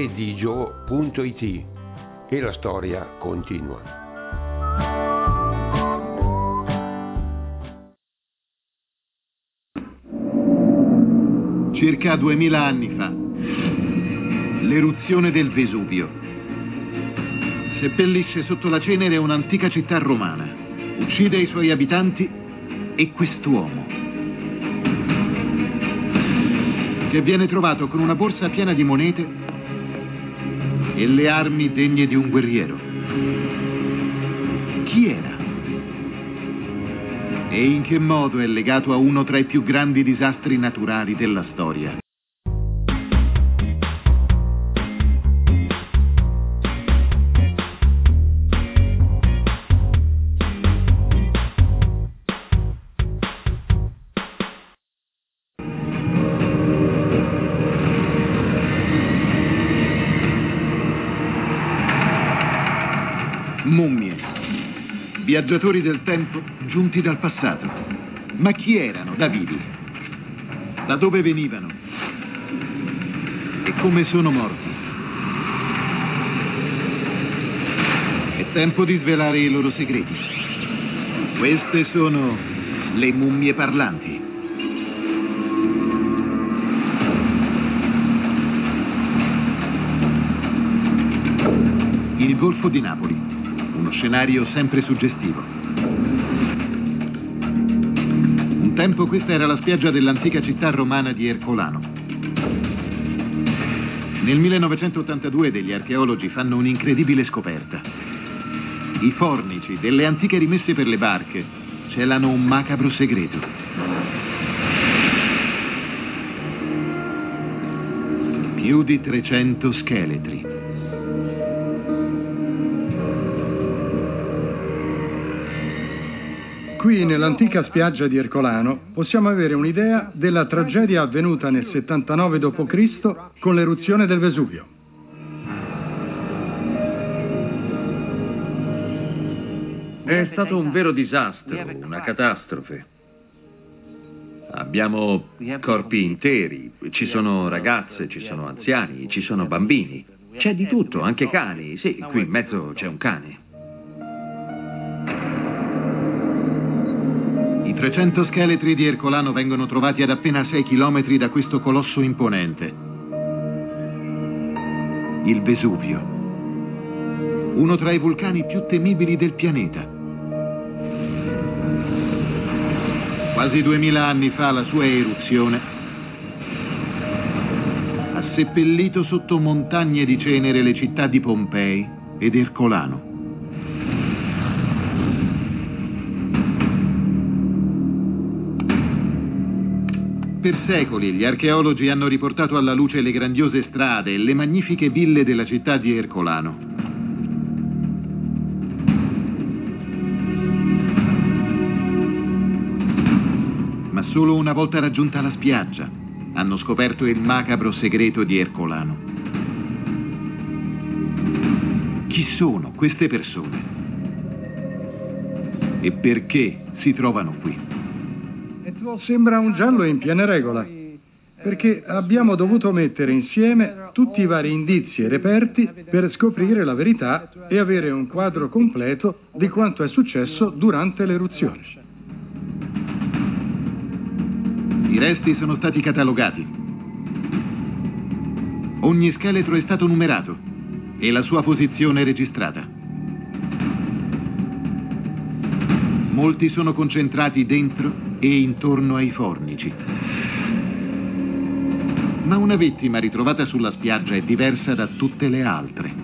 storiedijo.it e la storia continua. Circa 2000 anni fa, l'eruzione del Vesuvio seppellisce sotto la cenere un'antica città romana, uccide i suoi abitanti e quest'uomo, che viene trovato con una borsa piena di monete e le armi degne di un guerriero. Chi era? E in che modo è legato a uno tra i più grandi disastri naturali della storia? Mummie, viaggiatori del tempo giunti dal passato. Ma chi erano da vivi? Da dove venivano? E come sono morti? È tempo di svelare i loro segreti. Queste sono le mummie parlanti. Il Golfo di Napoli, uno scenario sempre suggestivo. Un tempo questa era la spiaggia dell'antica città romana di Ercolano. Nel 1982 degli archeologi fanno un'incredibile scoperta. I fornici delle antiche rimesse per le barche celano un macabro segreto. Più di 300 scheletri. Qui nell'antica spiaggia di Ercolano possiamo avere un'idea della tragedia avvenuta nel 79 d.C. con l'eruzione del Vesuvio. È stato un vero disastro, una catastrofe. Abbiamo corpi interi, ci sono ragazze, ci sono anziani, ci sono bambini. C'è di tutto, anche cani. Sì, qui in mezzo c'è un cane. I 300 scheletri di Ercolano vengono trovati ad appena 6 chilometri da questo colosso imponente. Il Vesuvio. Uno tra i vulcani più temibili del pianeta. Quasi 2000 anni fa la sua eruzione ha seppellito sotto montagne di cenere le città di Pompei ed Ercolano. Per secoli gli archeologi hanno riportato alla luce le grandiose strade e le magnifiche ville della città di Ercolano. Ma solo una volta raggiunta la spiaggia hanno scoperto il macabro segreto di Ercolano. Chi sono queste persone? E perché si trovano qui? Sembra un giallo in piena regola, perché abbiamo dovuto mettere insieme tutti i vari indizi e reperti per scoprire la verità e avere un quadro completo di quanto è successo durante l'eruzione. I resti sono stati catalogati. Ogni scheletro è stato numerato e la sua posizione registrata. Molti sono concentrati dentro e intorno ai fornici. Ma una vittima ritrovata sulla spiaggia è diversa da tutte le altre.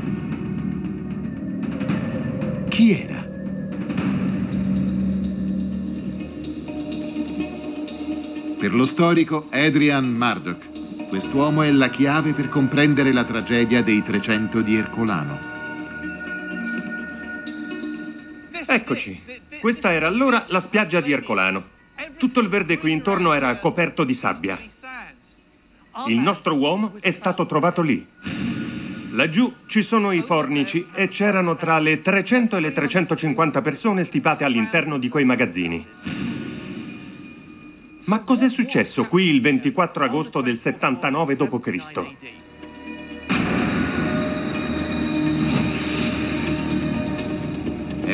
Chi era? Per lo storico Adrian Murdoch, quest'uomo è la chiave per comprendere la tragedia dei 300 di Ercolano. Eccoci, questa era allora la spiaggia di Ercolano. Tutto il verde qui intorno era coperto di sabbia. Il nostro uomo è stato trovato lì. Laggiù ci sono i fornici e c'erano tra le 300 e le 350 persone stipate all'interno di quei magazzini. Ma cos'è successo qui il 24 agosto del 79 d.C.?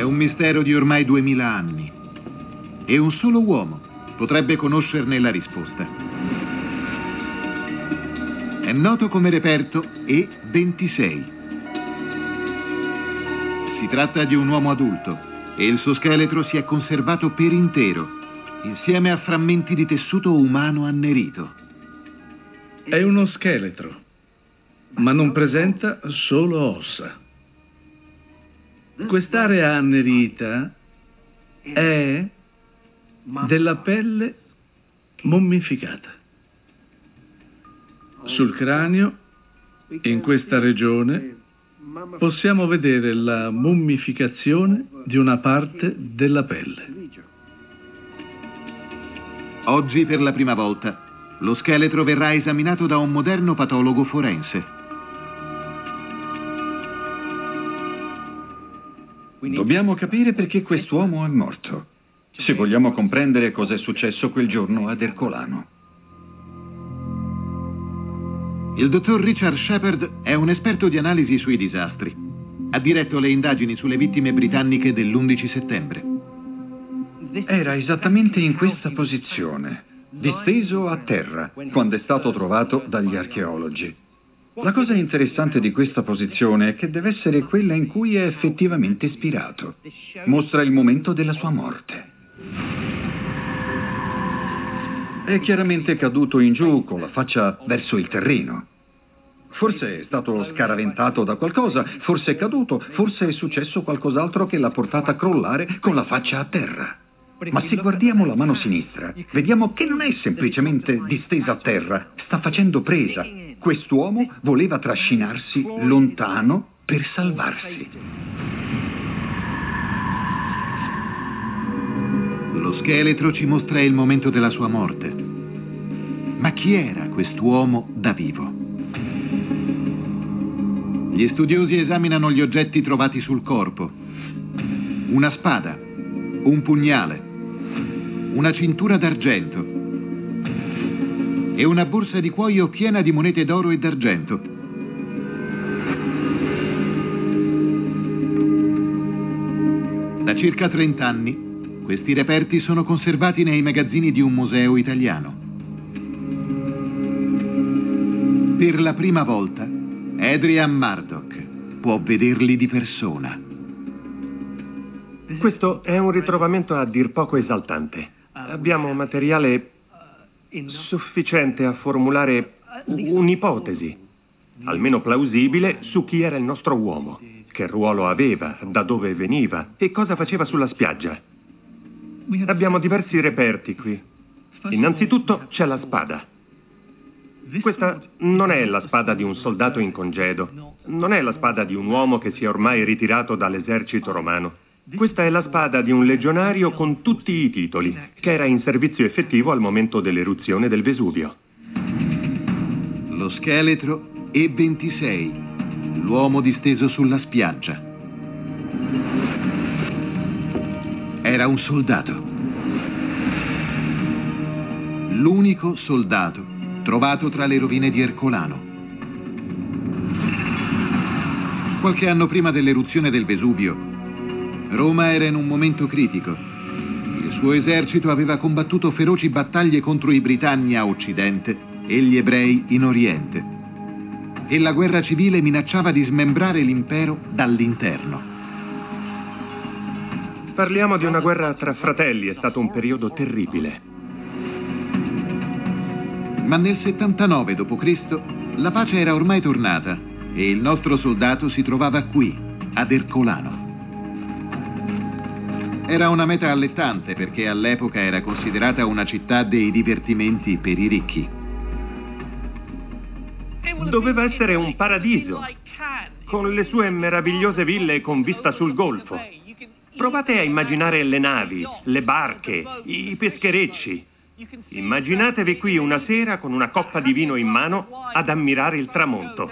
un mistero di ormai 2000 anni. E un solo uomo potrebbe conoscerne la risposta. È noto come reperto E26. Si tratta di un uomo adulto e il suo scheletro si è conservato per intero, insieme a frammenti di tessuto umano annerito. È uno scheletro, ma non presenta solo ossa. Quest'area annerita è della pelle mummificata. Sul cranio, in questa regione, possiamo vedere la mummificazione di una parte della pelle. Oggi, per la prima volta, lo scheletro verrà esaminato da un moderno patologo forense. Dobbiamo capire perché quest'uomo è morto, se vogliamo comprendere cosa è successo quel giorno ad Ercolano. Il dottor Richard Shepard è un esperto di analisi sui disastri. Ha diretto le indagini sulle vittime britanniche dell'11 settembre. Era esattamente in questa posizione, disteso a terra, quando è stato trovato dagli archeologi. La cosa interessante di questa posizione è che deve essere quella in cui è effettivamente spirato. Mostra il momento della sua morte. È chiaramente caduto in giù con la faccia verso il terreno. Forse è stato scaraventato da qualcosa, forse è caduto, forse è successo qualcos'altro che l'ha portato a crollare con la faccia a terra. Ma se guardiamo la mano sinistra, vediamo che non è semplicemente distesa a terra, sta facendo presa. Quest'uomo voleva trascinarsi lontano per salvarsi. Lo scheletro ci mostra il momento della sua morte. Ma chi era quest'uomo da vivo? Gli studiosi esaminano gli oggetti trovati sul corpo. Una spada, un pugnale, una cintura d'argento e una borsa di cuoio piena di monete d'oro e d'argento. Da circa 30 anni, questi reperti sono conservati nei magazzini di un museo italiano. Per la prima volta, Adrian Murdoch può vederli di persona. Questo è un ritrovamento a dir poco esaltante. Abbiamo materiale sufficiente a formulare un'ipotesi, almeno plausibile, su chi era il nostro uomo, che ruolo aveva, da dove veniva e cosa faceva sulla spiaggia. Abbiamo diversi reperti qui. Innanzitutto c'è la spada. Questa non è la spada di un soldato in congedo, non è la spada di un uomo che si è ormai ritirato dall'esercito romano. Questa è la spada di un legionario con tutti i titoli, che era in servizio effettivo al momento dell'eruzione del Vesuvio. Lo scheletro E26, l'uomo disteso sulla spiaggia. Era un soldato. L'unico soldato trovato tra le rovine di Ercolano. Qualche anno prima dell'eruzione del Vesuvio, Roma era in un momento critico. Il suo esercito aveva combattuto feroci battaglie contro i Britanni a occidente e gli ebrei in oriente. E la guerra civile minacciava di smembrare l'impero dall'interno. Parliamo di una guerra tra fratelli, è stato un periodo terribile. Ma nel 79 d.C. la pace era ormai tornata e il nostro soldato si trovava qui, ad Ercolano. Era una meta allettante perché all'epoca era considerata una città dei divertimenti per i ricchi. Doveva essere un paradiso, con le sue meravigliose ville con vista sul golfo. Provate a immaginare le navi, le barche, i pescherecci. Immaginatevi qui una sera con una coppa di vino in mano ad ammirare il tramonto.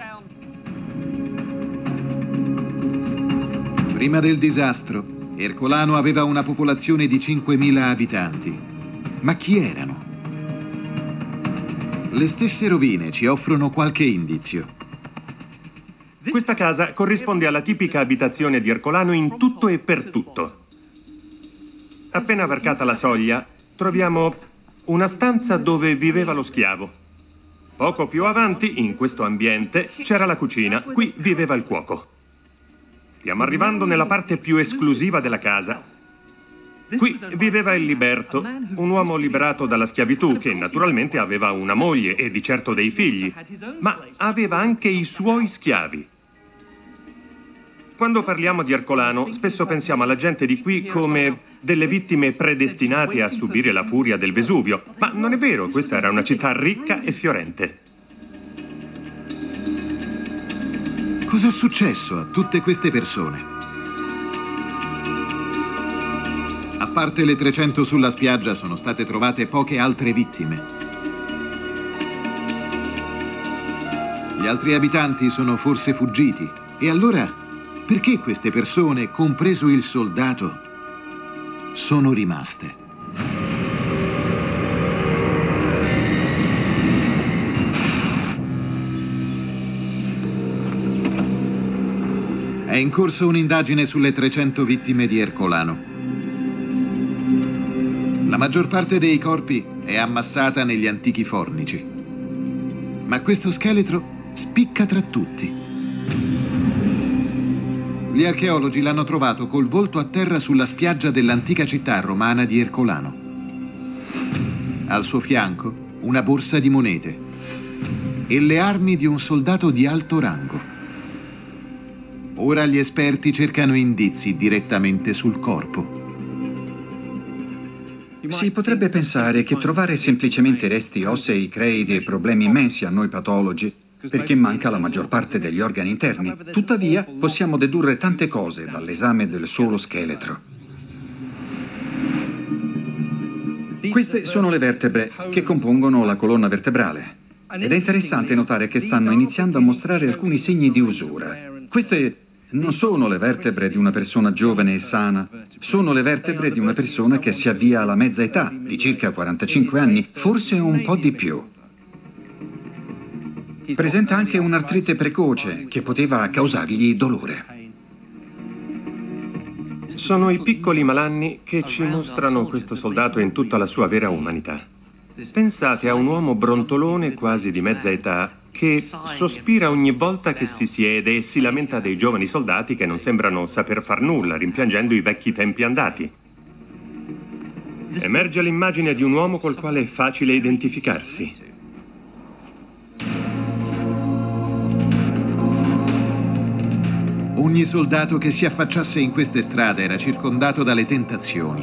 Prima del disastro, Ercolano aveva una popolazione di 5.000 abitanti. Ma chi erano? Le stesse rovine ci offrono qualche indizio. Questa casa corrisponde alla tipica abitazione di Ercolano in tutto e per tutto. Appena varcata la soglia, troviamo una stanza dove viveva lo schiavo. Poco più avanti, in questo ambiente, c'era la cucina. Qui viveva il cuoco. Stiamo arrivando nella parte più esclusiva della casa. Qui viveva il liberto, un uomo liberato dalla schiavitù che naturalmente aveva una moglie e di certo dei figli, ma aveva anche i suoi schiavi. Quando parliamo di Ercolano, spesso pensiamo alla gente di qui come delle vittime predestinate a subire la furia del Vesuvio, ma non è vero, questa era una città ricca e fiorente. Cos'è successo a tutte queste persone? A parte le 300 sulla spiaggia, sono state trovate poche altre vittime. Gli altri abitanti sono forse fuggiti. E allora, perché queste persone, compreso il soldato, sono rimaste? È in corso un'indagine sulle 300 vittime di Ercolano. La maggior parte dei corpi è ammassata negli antichi fornici. Ma questo scheletro spicca tra tutti. Gli archeologi l'hanno trovato col volto a terra sulla spiaggia dell'antica città romana di Ercolano. Al suo fianco una borsa di monete e le armi di un soldato di alto rango. Ora gli esperti cercano indizi direttamente sul corpo. Si potrebbe pensare che trovare semplicemente resti ossei crei dei problemi immensi a noi patologi, perché manca la maggior parte degli organi interni. Tuttavia, possiamo dedurre tante cose dall'esame del solo scheletro. Queste sono le vertebre che compongono la colonna vertebrale. Ed è interessante notare che stanno iniziando a mostrare alcuni segni di usura. Queste non sono le vertebre di una persona giovane e sana, sono le vertebre di una persona che si avvia alla mezza età, di circa 45 anni, forse un po' di più. Presenta anche un'artrite precoce che poteva causargli dolore. Sono i piccoli malanni che ci mostrano questo soldato in tutta la sua vera umanità. Pensate a un uomo brontolone quasi di mezza età che sospira ogni volta che si siede e si lamenta dei giovani soldati che non sembrano saper far nulla, rimpiangendo i vecchi tempi andati. Emerge l'immagine di un uomo col quale è facile identificarsi. Ogni soldato che si affacciasse in queste strade era circondato dalle tentazioni.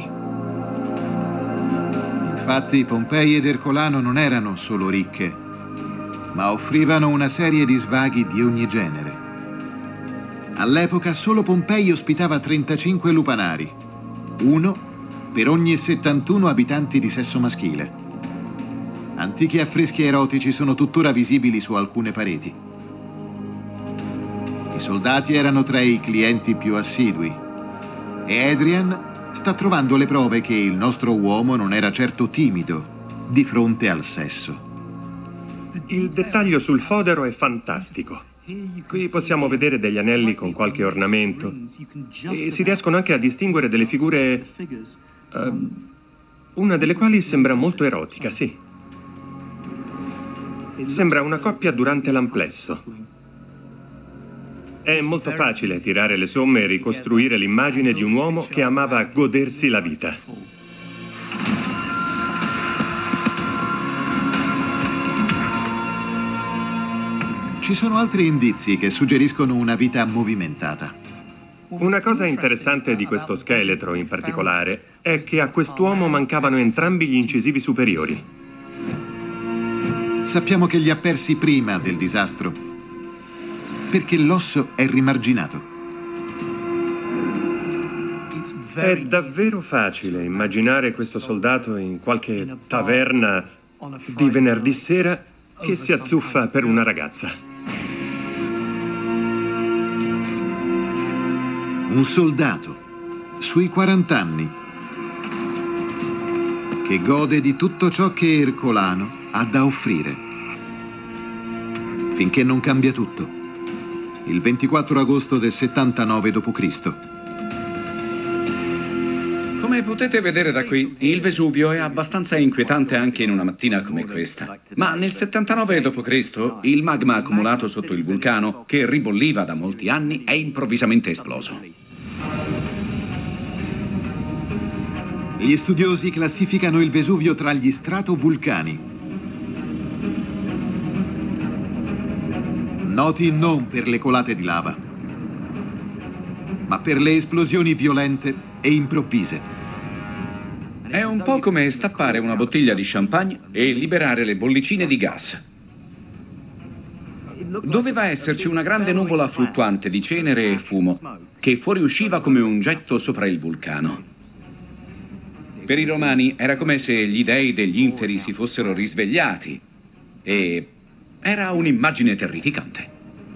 Infatti Pompei ed Ercolano non erano solo ricche, ma offrivano una serie di svaghi di ogni genere. All'epoca solo Pompei ospitava 35 lupanari, uno per ogni 71 abitanti di sesso maschile. Antichi affreschi erotici sono tuttora visibili su alcune pareti. I soldati erano tra i clienti più assidui e Adrian sta trovando le prove che il nostro uomo non era certo timido di fronte al sesso. Il dettaglio sul fodero è fantastico. Qui possiamo vedere degli anelli con qualche ornamento e si riescono anche a distinguere delle figure, una delle quali sembra molto erotica, sì. Sembra una coppia durante l'amplesso. È molto facile tirare le somme e ricostruire l'immagine di un uomo che amava godersi la vita. Ci sono altri indizi che suggeriscono una vita movimentata. Una cosa interessante di questo scheletro in particolare è che a quest'uomo mancavano entrambi gli incisivi superiori. Sappiamo che li ha persi prima del disastro, perché l'osso è rimarginato. È davvero facile immaginare questo soldato in qualche taverna di venerdì sera che si azzuffa per una ragazza. Un soldato, sui 40 anni, che gode di tutto ciò che Ercolano ha da offrire, finché non cambia tutto. il 24 agosto del 79 d.C. Come potete vedere da qui, il Vesuvio è abbastanza inquietante anche in una mattina come questa. Ma nel 79 d.C. il magma accumulato sotto il vulcano, che ribolliva da molti anni, è improvvisamente esploso. Gli studiosi classificano il Vesuvio tra gli stratovulcani, noti non per le colate di lava, ma per le esplosioni violente e improvvise. È un po' come stappare una bottiglia di champagne e liberare le bollicine di gas. Doveva esserci una grande nuvola fluttuante di cenere e fumo che fuoriusciva come un getto sopra il vulcano. Per i romani era come se gli dei degli inferi si fossero risvegliati e era un'immagine terrificante.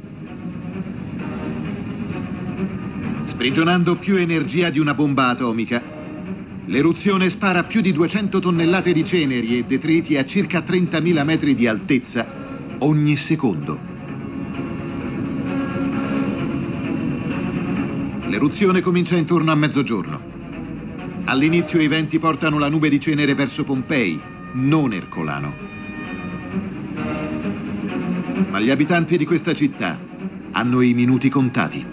Sprigionando più energia di una bomba atomica, l'eruzione spara più di 200 tonnellate di ceneri e detriti a circa 30.000 metri di altezza ogni secondo. L'eruzione comincia intorno a mezzogiorno. All'inizio i venti portano la nube di cenere verso Pompei, non Ercolano. Ma gli abitanti di questa città hanno i minuti contati.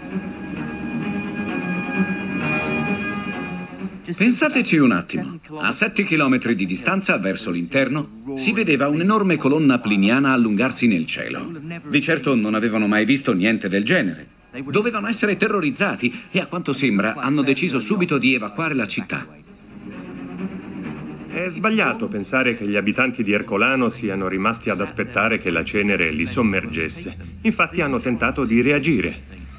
Pensateci un attimo. A 7 chilometri di distanza, verso l'interno, si vedeva un'enorme colonna pliniana allungarsi nel cielo. Di certo non avevano mai visto niente del genere. Dovevano essere terrorizzati e, a quanto sembra, hanno deciso subito di evacuare la città. È sbagliato pensare che gli abitanti di Ercolano siano rimasti ad aspettare che la cenere li sommergesse. Infatti hanno tentato di reagire.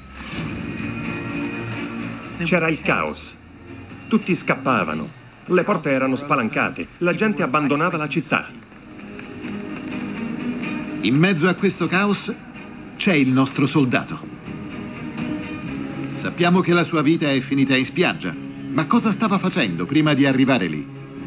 C'era il caos. Tutti scappavano. Le porte erano spalancate. La gente abbandonava la città. In mezzo a questo caos c'è il nostro soldato. Sappiamo che la sua vita è finita in spiaggia, ma cosa stava facendo prima di arrivare lì?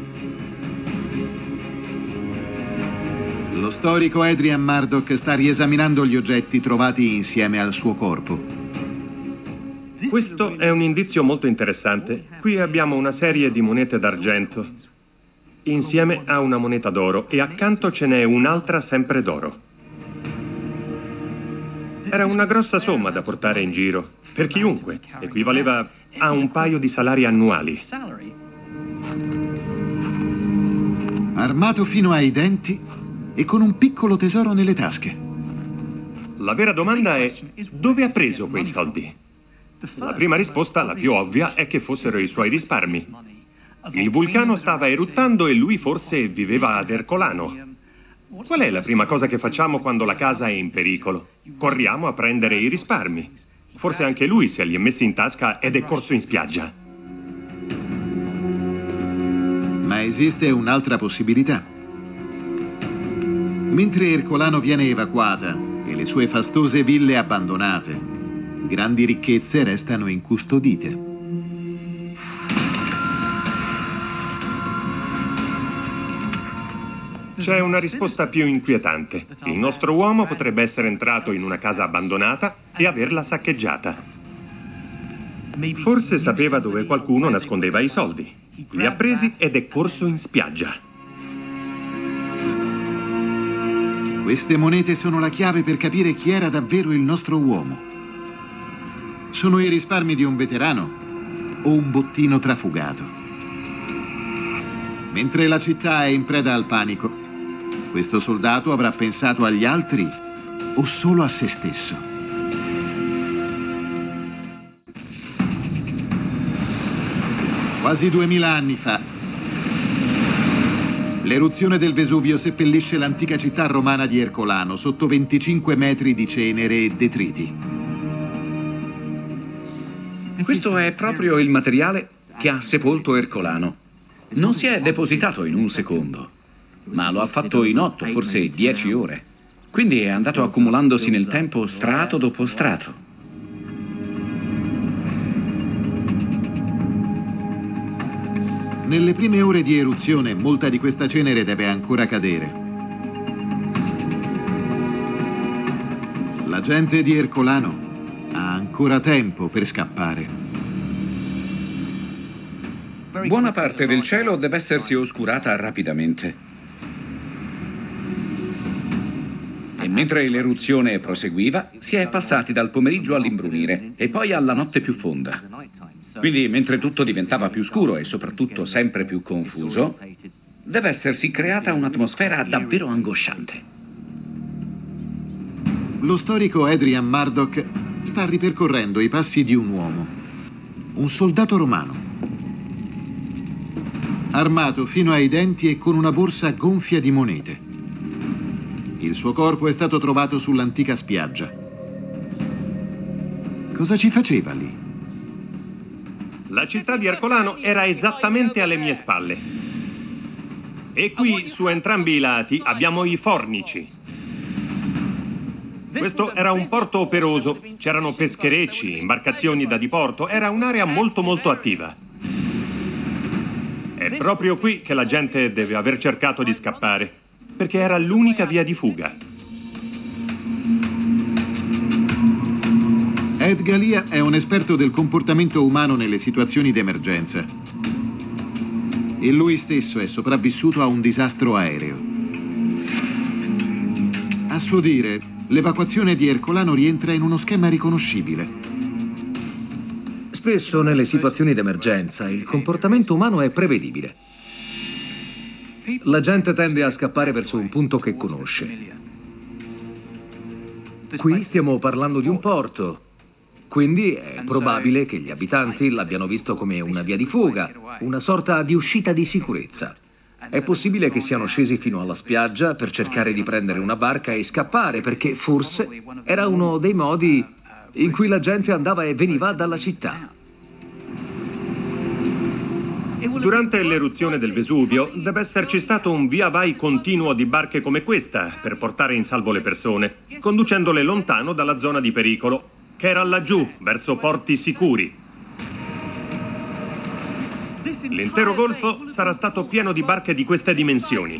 Lo storico Adrian Murdoch sta riesaminando gli oggetti trovati insieme al suo corpo. Questo è un indizio molto interessante. Qui abbiamo una serie di monete d'argento, insieme a una moneta d'oro, e accanto ce n'è un'altra sempre d'oro. Era una grossa somma da portare in giro, per chiunque, equivaleva a un paio di salari annuali. Armato fino ai denti e con un piccolo tesoro nelle tasche. La vera domanda è: dove ha preso quei soldi? La prima risposta, la più ovvia, è che fossero i suoi risparmi. Il vulcano stava eruttando e lui forse viveva ad Ercolano. Qual è la prima cosa che facciamo quando la casa è in pericolo? Corriamo a prendere i risparmi. Forse anche lui se li è messi in tasca ed è corso in spiaggia. Ma esiste un'altra possibilità. Mentre Ercolano viene evacuata e le sue fastose ville abbandonate, grandi ricchezze restano incustodite. C'è una risposta più inquietante. Il nostro uomo potrebbe essere entrato in una casa abbandonata e averla saccheggiata. Forse sapeva dove qualcuno nascondeva i soldi. Li ha presi ed è corso in spiaggia. Queste monete sono la chiave per capire chi era davvero il nostro uomo. Sono i risparmi di un veterano o un bottino trafugato? Mentre la città è in preda al panico, questo soldato avrà pensato agli altri o solo a se stesso? Quasi 2000 anni fa, l'eruzione del Vesuvio seppellisce l'antica città romana di Ercolano sotto 25 metri di cenere e detriti. Questo è proprio il materiale che ha sepolto Ercolano. Non si è depositato in un secondo, ma lo ha fatto in 8, forse 10 ore. Quindi è andato accumulandosi nel tempo strato dopo strato. Nelle prime ore di eruzione, molta di questa cenere deve ancora cadere. La gente di Ercolano ha ancora tempo per scappare. Buona parte del cielo deve essersi oscurata rapidamente. E mentre l'eruzione proseguiva, si è passati dal pomeriggio all'imbrunire e poi alla notte più fonda. Quindi, mentre tutto diventava più scuro e soprattutto sempre più confuso, deve essersi creata un'atmosfera davvero angosciante. Lo storico Adrian Murdoch sta ripercorrendo i passi di un uomo, un soldato romano, armato fino ai denti e con una borsa gonfia di monete. Il suo corpo è stato trovato sull'antica spiaggia. Cosa ci faceva lì? La città di Ercolano era esattamente alle mie spalle. E qui, su entrambi i lati, abbiamo i fornici. Questo era un porto operoso, c'erano pescherecci, imbarcazioni da diporto, era un'area molto molto attiva. È proprio qui che la gente deve aver cercato di scappare, perché era l'unica via di fuga. Ed Galia è un esperto del comportamento umano nelle situazioni d'emergenza. E lui stesso è sopravvissuto a un disastro aereo. A suo dire, l'evacuazione di Ercolano rientra in uno schema riconoscibile. Spesso nelle situazioni d'emergenza il comportamento umano è prevedibile. La gente tende a scappare verso un punto che conosce. Qui stiamo parlando di un porto, quindi è probabile che gli abitanti l'abbiano visto come una via di fuga, una sorta di uscita di sicurezza. È possibile che siano scesi fino alla spiaggia per cercare di prendere una barca e scappare, perché forse era uno dei modi in cui la gente andava e veniva dalla città. Durante l'eruzione del Vesuvio deve esserci stato un via vai continuo di barche come questa per portare in salvo le persone, conducendole lontano dalla zona di pericolo, che era laggiù, verso porti sicuri. L'intero golfo sarà stato pieno di barche di queste dimensioni.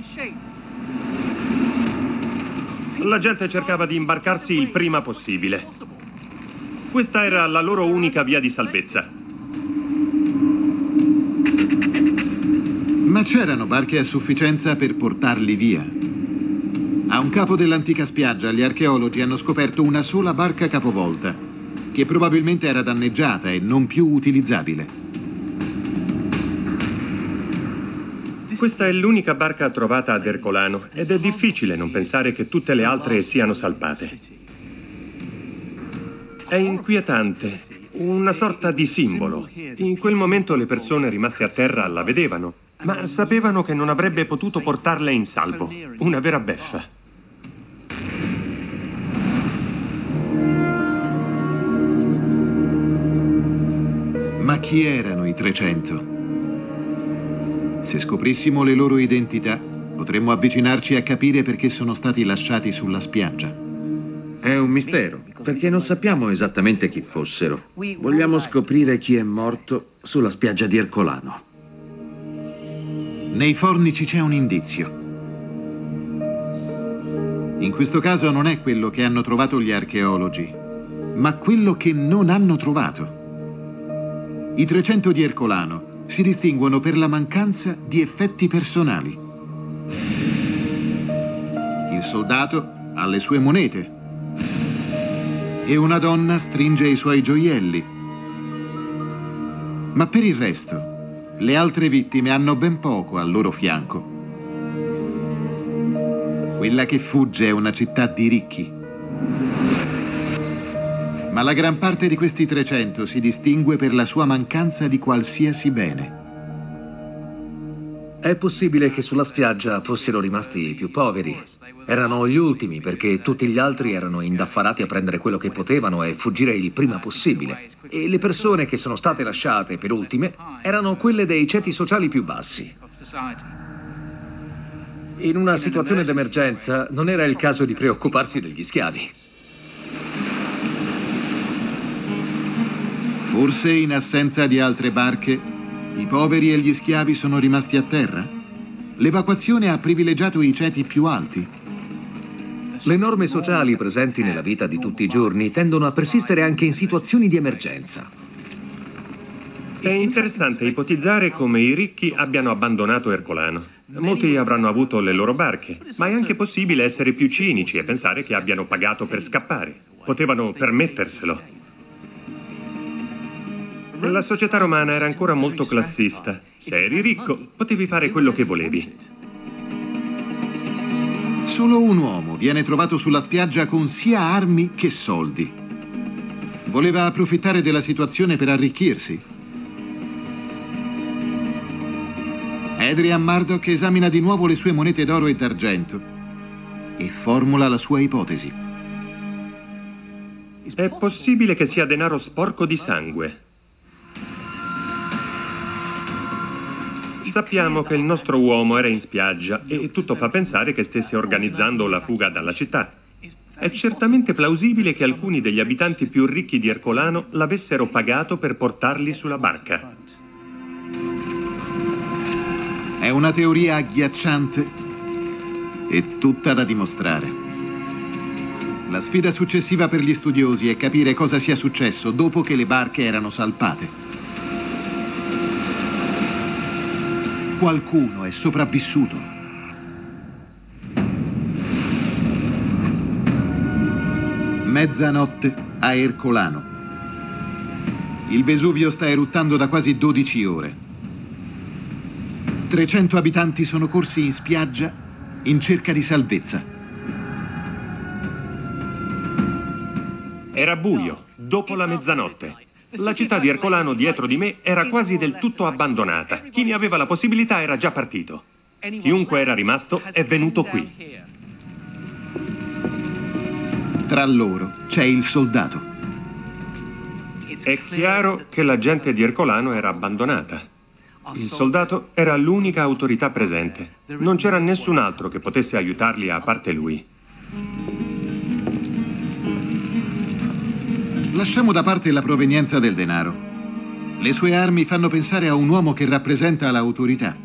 La gente cercava di imbarcarsi il prima possibile. Questa era la loro unica via di salvezza. Ma c'erano barche a sufficienza per portarli via. A un capo dell'antica spiaggia gli archeologi hanno scoperto una sola barca capovolta, che probabilmente era danneggiata e non più utilizzabile. Questa è l'unica barca trovata ad Ercolano ed è difficile non pensare che tutte le altre siano salpate. È inquietante, una sorta di simbolo. In quel momento le persone rimaste a terra la vedevano, ma sapevano che non avrebbe potuto portarle in salvo. Una vera beffa. Ma chi erano i 300? Se scoprissimo le loro identità, potremmo avvicinarci a capire perché sono stati lasciati sulla spiaggia. È un mistero, perché non sappiamo esattamente chi fossero. Vogliamo scoprire chi è morto sulla spiaggia di Ercolano. Nei fornici c'è un indizio. In questo caso non è quello che hanno trovato gli archeologi, ma quello che non hanno trovato. I 300 di Ercolano si distinguono per la mancanza di effetti personali. Il soldato ha le sue monete e una donna stringe i suoi gioielli. Ma per il resto, le altre vittime hanno ben poco al loro fianco. Quella che fugge è una città di ricchi. Ma la gran parte di questi 300 si distingue per la sua mancanza di qualsiasi bene. È possibile che sulla spiaggia fossero rimasti i più poveri. Erano gli ultimi perché tutti gli altri erano indaffarati a prendere quello che potevano e fuggire il prima possibile. E le persone che sono state lasciate per ultime erano quelle dei ceti sociali più bassi. In una situazione d'emergenza non era il caso di preoccuparsi degli schiavi. Forse in assenza di altre barche, i poveri e gli schiavi sono rimasti a terra? L'evacuazione ha privilegiato i ceti più alti? Le norme sociali presenti nella vita di tutti i giorni tendono a persistere anche in situazioni di emergenza. È interessante ipotizzare come i ricchi abbiano abbandonato Ercolano. Molti avranno avuto le loro barche, ma è anche possibile essere più cinici e pensare che abbiano pagato per scappare. Potevano permetterselo. La società romana era ancora molto classista. Se eri ricco, potevi fare quello che volevi. Solo un uomo viene trovato sulla spiaggia con sia armi che soldi. Voleva approfittare della situazione per arricchirsi. Adrian Murdoch esamina di nuovo le sue monete d'oro e d'argento e formula la sua ipotesi. È possibile che sia denaro sporco di sangue. Sappiamo che il nostro uomo era in spiaggia e tutto fa pensare che stesse organizzando la fuga dalla città. È certamente plausibile che alcuni degli abitanti più ricchi di Ercolano l'avessero pagato per portarli sulla barca. È una teoria agghiacciante e tutta da dimostrare. La sfida successiva per gli studiosi è capire cosa sia successo dopo che le barche erano salpate. Qualcuno è sopravvissuto. Mezzanotte a Ercolano. Il Vesuvio sta eruttando da quasi 12 ore. 300 abitanti sono corsi in spiaggia in cerca di salvezza. Era buio, dopo la mezzanotte. La città di Ercolano dietro di me era quasi del tutto abbandonata. Chi ne aveva la possibilità era già partito. Chiunque era rimasto è venuto qui. Tra loro c'è il soldato. È chiaro che la gente di Ercolano era abbandonata. Il soldato era l'unica autorità presente. Non c'era nessun altro che potesse aiutarli a parte lui. Lasciamo da parte la provenienza del denaro. Le sue armi fanno pensare a un uomo che rappresenta l'autorità.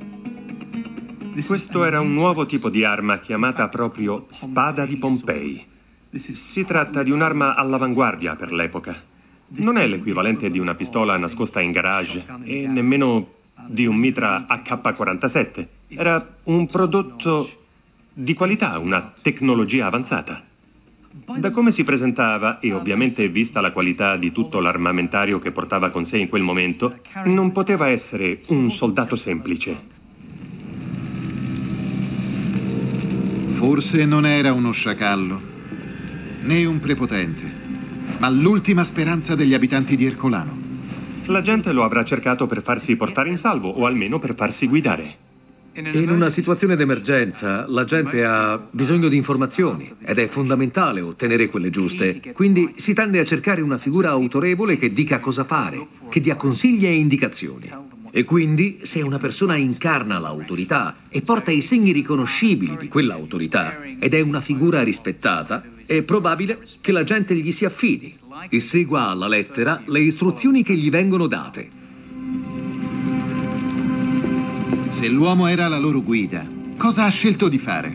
Questo era un nuovo tipo di arma chiamata proprio spada di Pompei. Si tratta di un'arma all'avanguardia per l'epoca. Non è l'equivalente di una pistola nascosta in garage e nemmeno di un mitra AK-47. Era un prodotto di qualità, una tecnologia avanzata. Da come si presentava, e ovviamente vista la qualità di tutto l'armamentario che portava con sé in quel momento, non poteva essere un soldato semplice. Forse non era uno sciacallo, né un prepotente, ma l'ultima speranza degli abitanti di Ercolano. La gente lo avrà cercato per farsi portare in salvo, o almeno per farsi guidare. In una situazione d'emergenza la gente ha bisogno di informazioni ed è fondamentale ottenere quelle giuste. Quindi si tende a cercare una figura autorevole che dica cosa fare, che dia consigli e indicazioni. E quindi se una persona incarna l'autorità e porta i segni riconoscibili di quell'autorità ed è una figura rispettata, è probabile che la gente gli si affidi e segua alla lettera le istruzioni che gli vengono date. Se l'uomo era la loro guida, cosa ha scelto di fare?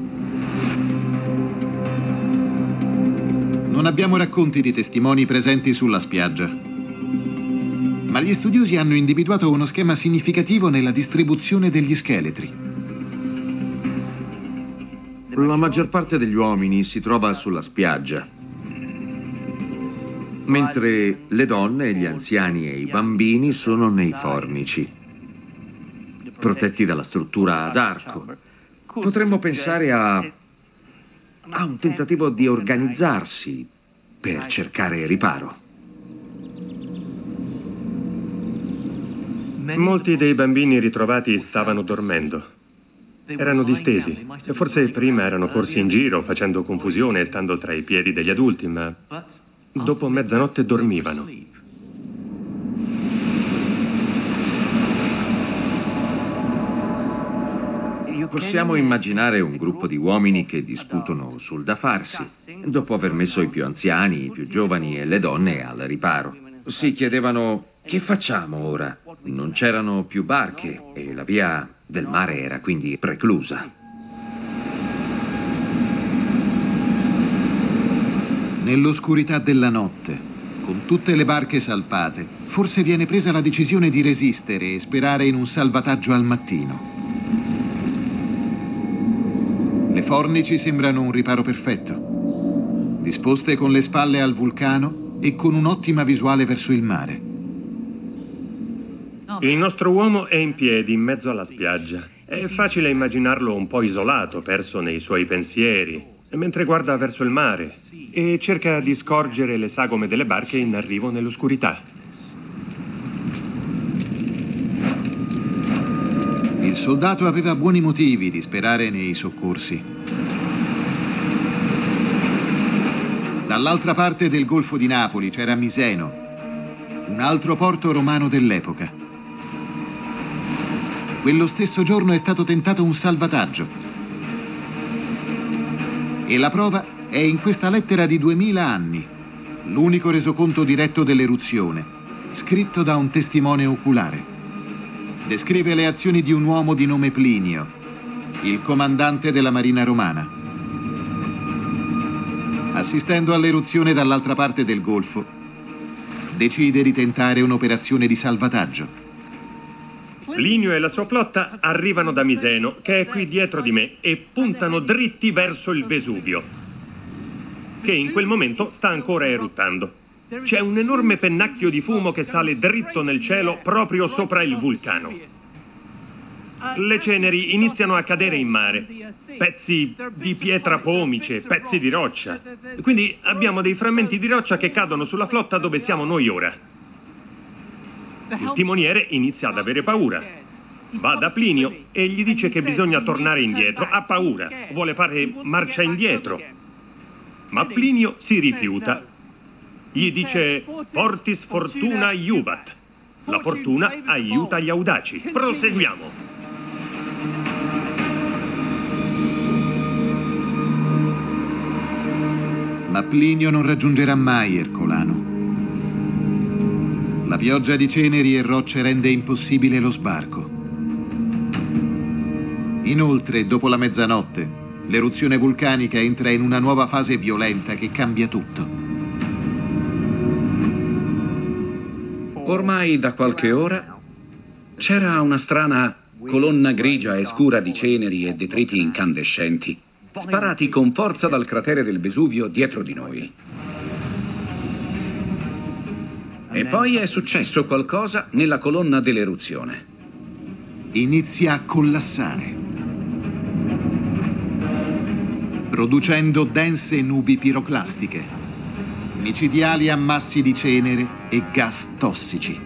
Non abbiamo racconti di testimoni presenti sulla spiaggia, ma gli studiosi hanno individuato uno schema significativo nella distribuzione degli scheletri. La maggior parte degli uomini si trova sulla spiaggia, mentre le donne, gli anziani e i bambini sono nei fornici, protetti dalla struttura ad arco. Potremmo pensare a un tentativo di organizzarsi per cercare riparo. Molti dei bambini ritrovati stavano dormendo. Erano distesi e forse prima erano corsi in giro facendo confusione e stando tra i piedi degli adulti, ma dopo mezzanotte dormivano. Possiamo immaginare un gruppo di uomini che discutono sul da farsi, dopo aver messo i più anziani, i più giovani e le donne al riparo. Si chiedevano: che facciamo ora? Non c'erano più barche e la via del mare era quindi preclusa. Nell'oscurità della notte, con tutte le barche salpate, forse viene presa la decisione di resistere e sperare in un salvataggio al mattino. Le fornici sembrano un riparo perfetto, disposte con le spalle al vulcano e con un'ottima visuale verso il mare. Il nostro uomo è in piedi in mezzo alla spiaggia. È facile immaginarlo un po' isolato, perso nei suoi pensieri, mentre guarda verso il mare e cerca di scorgere le sagome delle barche in arrivo nell'oscurità. Il soldato aveva buoni motivi di sperare nei soccorsi. Dall'altra parte del Golfo di Napoli c'era Miseno, un altro porto romano dell'epoca. Quello stesso giorno è stato tentato un salvataggio. E la prova è in questa lettera di 2000 anni, l'unico resoconto diretto dell'eruzione, scritto da un testimone oculare. Descrive le azioni di un uomo di nome Plinio, il comandante della marina romana. Assistendo all'eruzione dall'altra parte del Golfo, decide di tentare un'operazione di salvataggio. Plinio e la sua flotta arrivano da Miseno, che è qui dietro di me, e puntano dritti verso il Vesuvio, che in quel momento sta ancora eruttando. C'è un enorme pennacchio di fumo che sale dritto nel cielo proprio sopra il vulcano. Le ceneri iniziano a cadere in mare, pezzi di pietra pomice, pezzi di roccia. Quindi abbiamo dei frammenti di roccia che cadono sulla flotta dove siamo noi ora. Il timoniere inizia ad avere paura. Va da Plinio e gli dice che bisogna tornare indietro. Ha paura, vuole fare marcia indietro. Ma Plinio si rifiuta. Gli dice: Fortis fortuna iubat. La fortuna aiuta gli audaci. Proseguiamo. Ma Plinio non raggiungerà mai Ercolano. La pioggia di ceneri e rocce rende impossibile lo sbarco. Inoltre, dopo la mezzanotte, l'eruzione vulcanica entra in una nuova fase violenta che cambia tutto. Ormai da qualche ora c'era una strana colonna grigia e scura di ceneri e detriti incandescenti, sparati con forza dal cratere del Vesuvio dietro di noi. E poi è successo qualcosa nella colonna dell'eruzione. Inizia a collassare, producendo dense nubi piroclastiche, micidiali ammassi di cenere e gas tossici.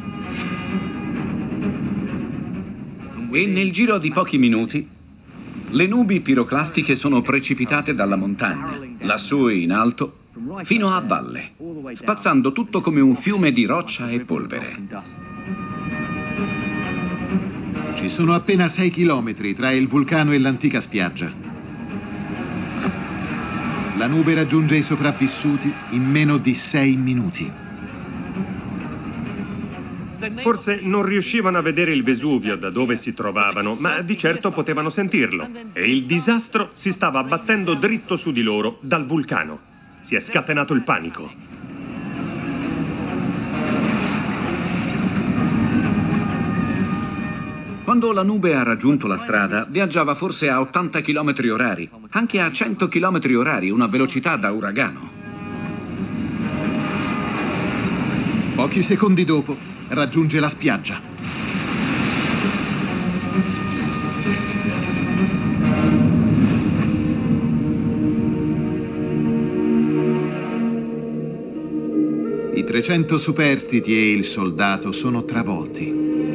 E nel giro di pochi minuti, le nubi piroclastiche sono precipitate dalla montagna, lassù in alto, fino a valle, spazzando tutto come un fiume di roccia e polvere. Ci sono appena 6 chilometri tra il vulcano e l'antica spiaggia. La nube raggiunge i sopravvissuti in meno di 6 minuti. Forse non riuscivano a vedere il Vesuvio da dove si trovavano, ma di certo potevano sentirlo. E il disastro si stava abbattendo dritto su di loro, dal vulcano. Si è scatenato il panico. Quando la nube ha raggiunto la strada, viaggiava forse a 80 km orari, anche a 100 km orari, una velocità da uragano. Pochi secondi dopo, raggiunge la spiaggia. I 300 superstiti e il soldato sono travolti.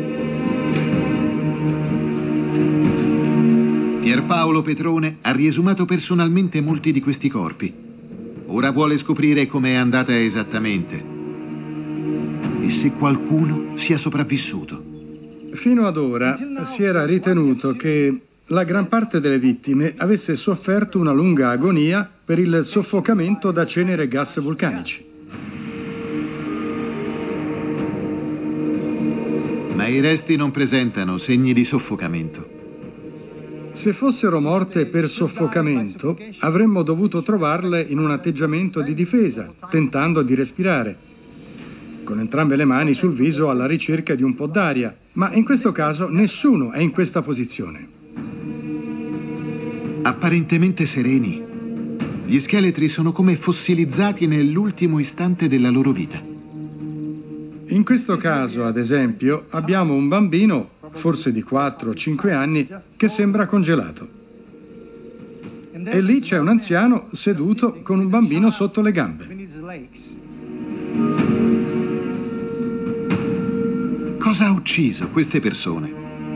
Pierpaolo Petrone ha riesumato personalmente molti di questi corpi. Ora vuole scoprire com'è andata esattamente e se qualcuno sia sopravvissuto. Fino ad ora si era ritenuto che la gran parte delle vittime avesse sofferto una lunga agonia per il soffocamento da cenere e gas vulcanici. Ma i resti non presentano segni di soffocamento. Se fossero morte per soffocamento, avremmo dovuto trovarle in un atteggiamento di difesa, tentando di respirare, con entrambe le mani sul viso alla ricerca di un po' d'aria, ma in questo caso nessuno è in questa posizione. Apparentemente sereni, gli scheletri sono come fossilizzati nell'ultimo istante della loro vita. In questo caso, ad esempio, abbiamo un bambino, forse di 4 o 5 anni, che sembra congelato. E lì c'è un anziano seduto con un bambino sotto le gambe. Cosa ha ucciso queste persone?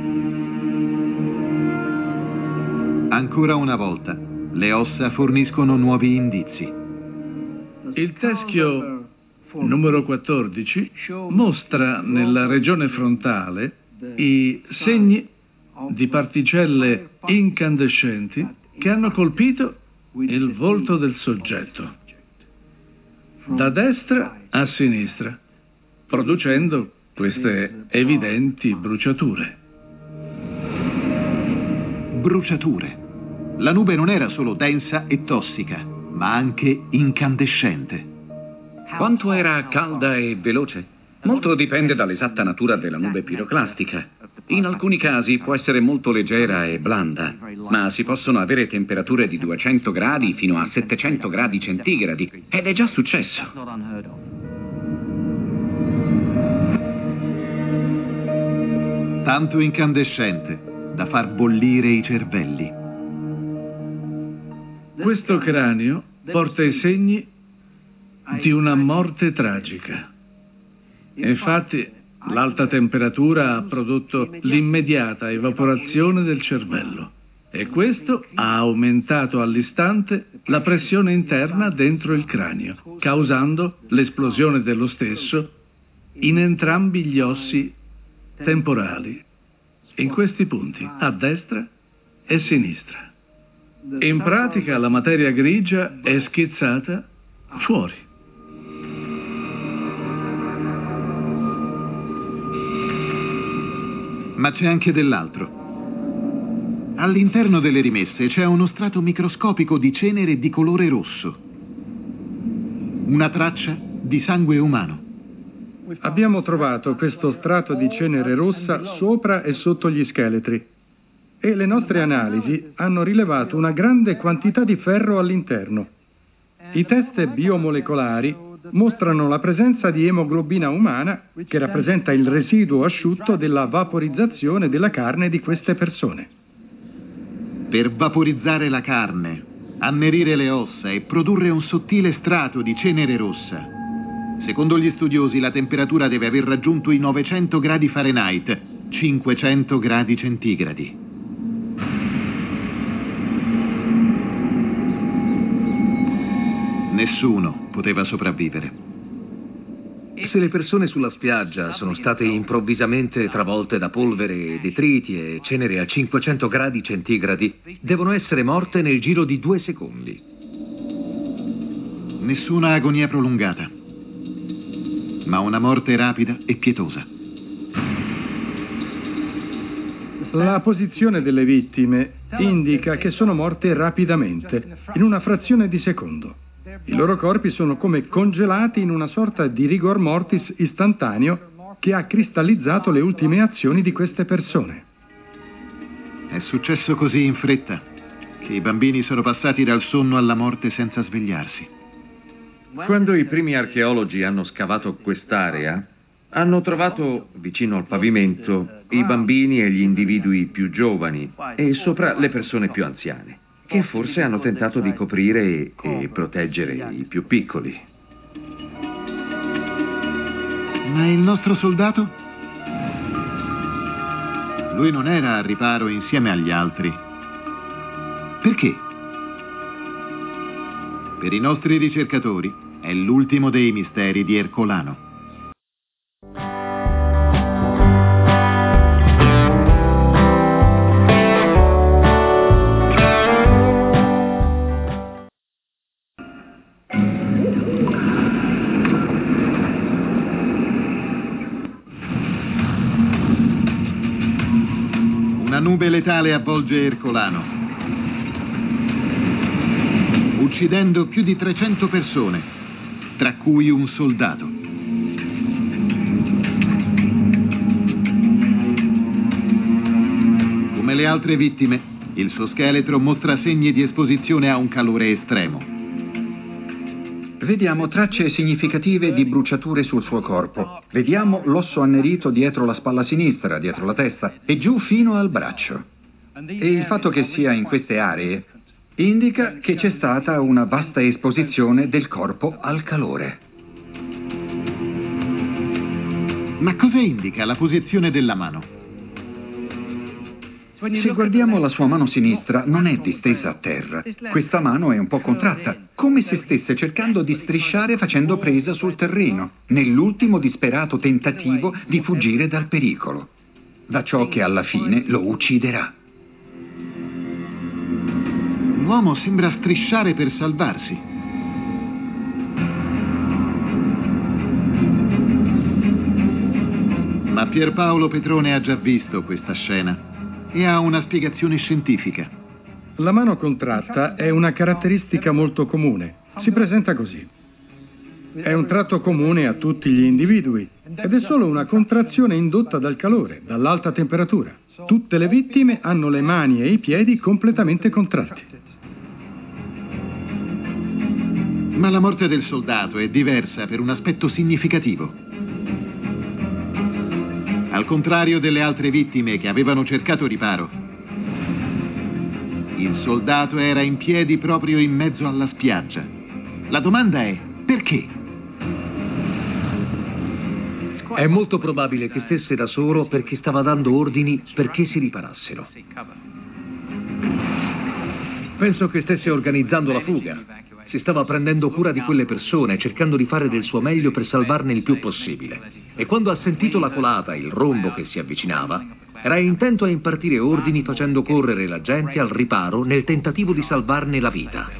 Ancora una volta, le ossa forniscono nuovi indizi. Il teschio numero 14 mostra nella regione frontale i segni di particelle incandescenti che hanno colpito il volto del soggetto, da destra a sinistra, producendo queste evidenti bruciature. Bruciature. La nube non era solo densa e tossica, ma anche incandescente. Quanto era calda e veloce? Molto dipende dall'esatta natura della nube piroclastica. In alcuni casi può essere molto leggera e blanda, ma si possono avere temperature di 200 gradi fino a 700 gradi centigradi, ed è già successo. Tanto incandescente da far bollire i cervelli. Questo cranio porta i segni di una morte tragica. Infatti, l'alta temperatura ha prodotto l'immediata evaporazione del cervello e questo ha aumentato all'istante la pressione interna dentro il cranio, causando l'esplosione dello stesso in entrambi gli ossi temporali, in questi punti, a destra e sinistra. In pratica la materia grigia è schizzata fuori. Ma c'è anche dell'altro. All'interno delle rimesse c'è uno strato microscopico di cenere di colore rosso. Una traccia di sangue umano. Abbiamo trovato questo strato di cenere rossa sopra e sotto gli scheletri e le nostre analisi hanno rilevato una grande quantità di ferro all'interno. I test biomolecolari mostrano la presenza di emoglobina umana, che rappresenta il residuo asciutto della vaporizzazione della carne di queste persone. Per vaporizzare la carne, annerire le ossa e produrre un sottile strato di cenere rossa, secondo gli studiosi la temperatura deve aver raggiunto i 900 gradi Fahrenheit, 500 gradi centigradi. Nessuno poteva sopravvivere. Se le persone sulla spiaggia sono state improvvisamente travolte da polvere, detriti e cenere a 500 gradi centigradi, devono essere morte nel giro di 2 secondi. Nessuna agonia prolungata, ma una morte rapida e pietosa. La posizione delle vittime indica che sono morte rapidamente, in una frazione di secondo. I loro corpi sono come congelati in una sorta di rigor mortis istantaneo che ha cristallizzato le ultime azioni di queste persone. È successo così in fretta che i bambini sono passati dal sonno alla morte senza svegliarsi. Quando i primi archeologi hanno scavato quest'area, hanno trovato vicino al pavimento i bambini e gli individui più giovani e sopra le persone più anziane, che forse hanno tentato di coprire e proteggere i più piccoli. Ma il nostro soldato? Lui non era al riparo insieme agli altri. Perché? Per i nostri ricercatori è l'ultimo dei misteri di Ercolano. Una nube letale avvolge Ercolano, uccidendo più di 300 persone, tra cui un soldato. Come le altre vittime, il suo scheletro mostra segni di esposizione a un calore estremo. Vediamo tracce significative di bruciature sul suo corpo. Vediamo l'osso annerito dietro la spalla sinistra, dietro la testa e giù fino al braccio. E il fatto che sia in queste aree indica che c'è stata una vasta esposizione del corpo al calore. Ma cosa indica la posizione della mano? Se guardiamo la sua mano sinistra, non è distesa a terra. Questa mano è un po' contratta, come se stesse cercando di strisciare facendo presa sul terreno, nell'ultimo disperato tentativo di fuggire dal pericolo, da ciò che alla fine lo ucciderà. L'uomo sembra strisciare per salvarsi. Ma Pierpaolo Petrone ha già visto questa scena e ha una spiegazione scientifica. La mano contratta è una caratteristica molto comune. Si presenta così. È un tratto comune a tutti gli individui ed è solo una contrazione indotta dal calore, dall'alta temperatura. Tutte le vittime hanno le mani e i piedi completamente contratti. Ma la morte del soldato è diversa per un aspetto significativo. Al contrario delle altre vittime che avevano cercato riparo, il soldato era in piedi proprio in mezzo alla spiaggia. La domanda è: perché? È molto probabile che stesse da solo perché stava dando ordini perché si riparassero. Penso che stesse organizzando la fuga. Si stava prendendo cura di quelle persone, cercando di fare del suo meglio per salvarne il più possibile. E quando ha sentito la colata e il rombo che si avvicinava, era intento a impartire ordini facendo correre la gente al riparo nel tentativo di salvarne la vita.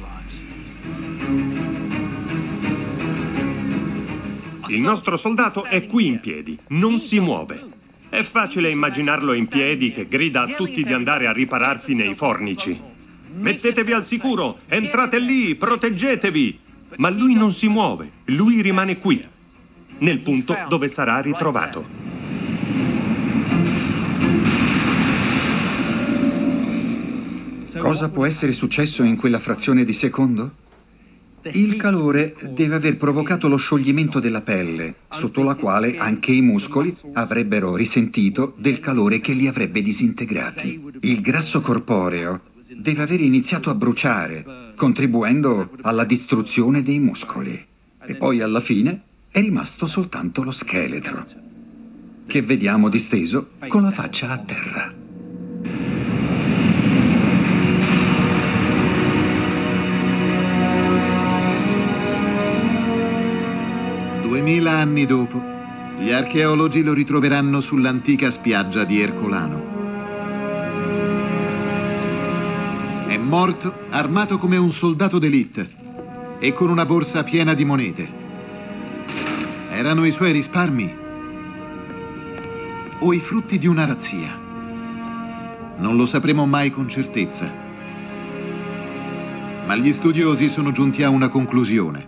Il nostro soldato è qui in piedi, non si muove. È facile immaginarlo in piedi che grida a tutti di andare a ripararsi nei fornici. Mettetevi al sicuro, entrate lì, proteggetevi! Ma lui non si muove, lui rimane qui, nel punto dove sarà ritrovato. Cosa può essere successo in quella frazione di secondo? Il calore deve aver provocato lo scioglimento della pelle, sotto la quale anche i muscoli avrebbero risentito del calore che li avrebbe disintegrati. Il grasso corporeo deve aver iniziato a bruciare, contribuendo alla distruzione dei muscoli. E poi alla fine è rimasto soltanto lo scheletro, che vediamo disteso con la faccia a terra. Duemila anni dopo, gli archeologi lo ritroveranno sull'antica spiaggia di Ercolano. È morto armato come un soldato d'élite e con una borsa piena di monete. Erano i suoi risparmi o i frutti di una razzia? Non lo sapremo mai con certezza. Ma gli studiosi sono giunti a una conclusione.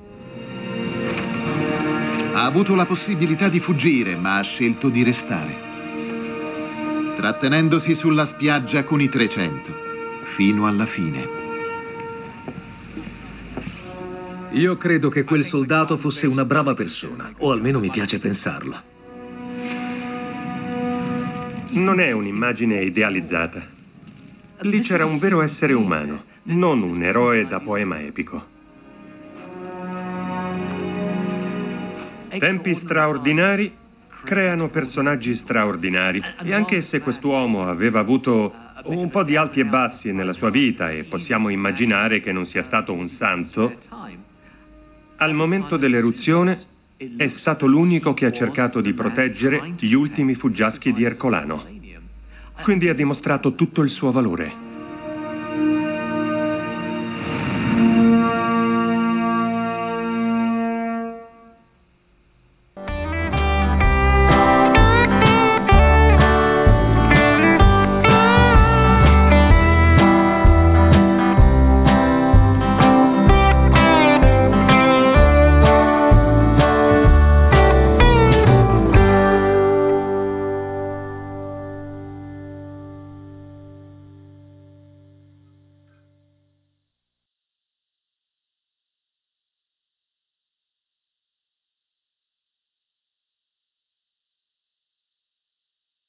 Ha avuto la possibilità di fuggire, ma ha scelto di restare, trattenendosi sulla spiaggia con i 300. Fino alla fine. Io credo che quel soldato fosse una brava persona, o almeno mi piace pensarlo. Non è un'immagine idealizzata. Lì c'era un vero essere umano, non un eroe da poema epico. Tempi straordinari creano personaggi straordinari, e anche se quest'uomo aveva avuto un po' di alti e bassi nella sua vita e possiamo immaginare che non sia stato un santo, al momento dell'eruzione è stato l'unico che ha cercato di proteggere gli ultimi fuggiaschi di Ercolano. Quindi ha dimostrato tutto il suo valore.